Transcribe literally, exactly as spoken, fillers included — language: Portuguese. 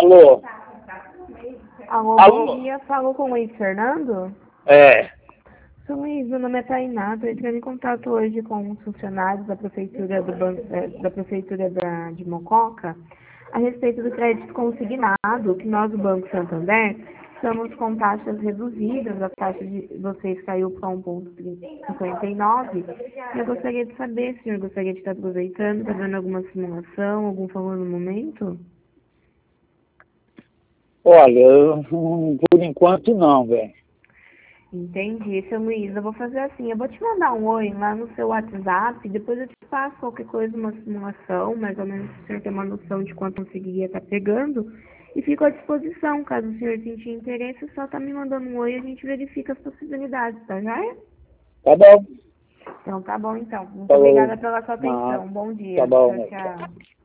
Alô? Alô, Alô? bom dia. Falou com o Luiz Fernando? É. Sou Luiz, meu nome é Tainá. Estou entrando em contato hoje com os funcionários da Prefeitura, do ban... eh, da Prefeitura da... de Mococa a respeito do crédito consignado, que nós, do Banco Santander, estamos com taxas reduzidas. A taxa de vocês caiu para um vírgula cinquenta e nove. Eu gostaria de saber, se o senhor gostaria de estar aproveitando, está dando alguma simulação, algum favor no momento? Olha, eu, hum, por enquanto não, velho. Entendi, seu Luiz. Eu vou fazer assim, eu vou te mandar um oi lá no seu WhatsApp, depois eu te passo qualquer coisa, uma simulação, mais ou menos para o senhor ter uma noção de quanto conseguiria estar pegando, e fico à disposição, caso o senhor sentir interesse, só tá me mandando um oi e a gente verifica as possibilidades, tá joia? Tá bom. Então tá bom então. Muito Falou. obrigada pela sua Não, atenção. Bom tá dia. bom, Tchau, né? tchau.